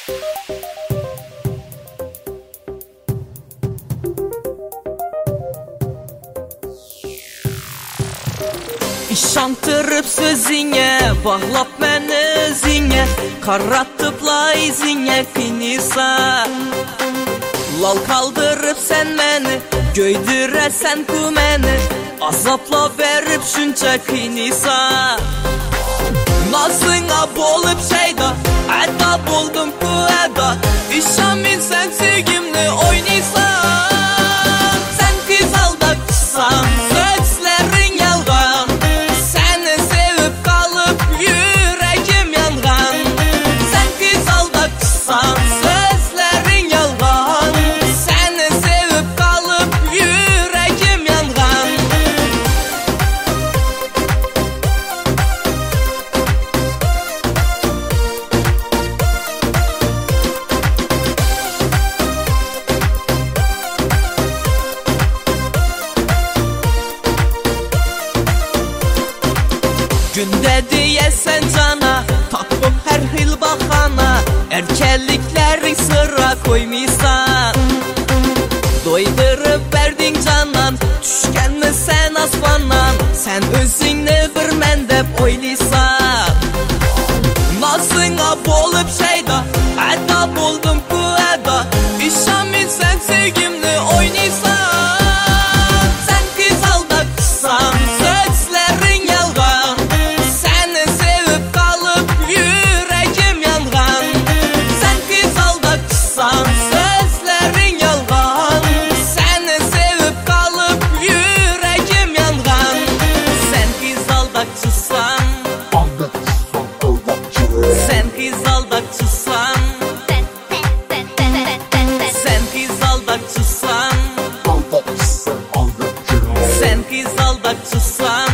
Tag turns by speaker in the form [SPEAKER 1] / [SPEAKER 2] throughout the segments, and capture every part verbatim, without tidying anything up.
[SPEAKER 1] İşantırıp sözüne, bağlap məni özüne, qarrattıbla izine finisa. Lal kaldırıp sen məni, göydürəsən ku məni, azapla verip şunca finisa. Nazına bolup şeyda, əda buldum ku əda, İşamin sen sevgimle oynaysan. Sen kız aldaksan, sözlerin yalgan, seni sevip kalıp yüreğim yangan. Sen kız aldaksan, sözlerin yalgan, seni sevip kalıp yüreğim yangan. Günde diyesen cana, tapıp her hil baxana, erkeklikleri sıra koymuşsan. Doydurıp verdin canan, düşken mi sen aslandan, sen özünü bir mendep oylaysan. Nazına bolup şeyda, əda buldum ku əda, İşamin sen sevgimle oynaysan. Sen kız aldaksan, sözlerin yalgan, seni sevip kalıp yüreğim yangan. Sen kız aldaksan, sözlerin yalgan, seni sevip kalıp yüreğim yangan. Sen kız aldakçısan, sen kız aldakçısan, sen kız aldakçısan, sen kız aldakçısan.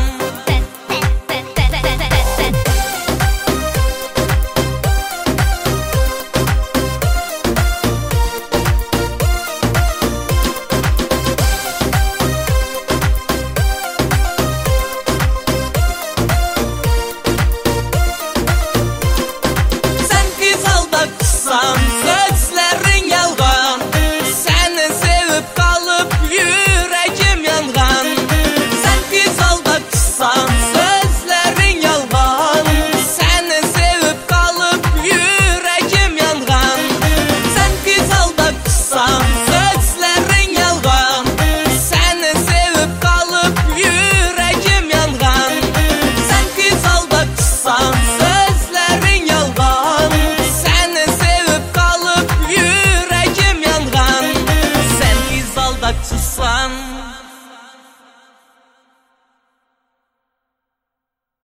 [SPEAKER 1] Sen kız aldakçısan,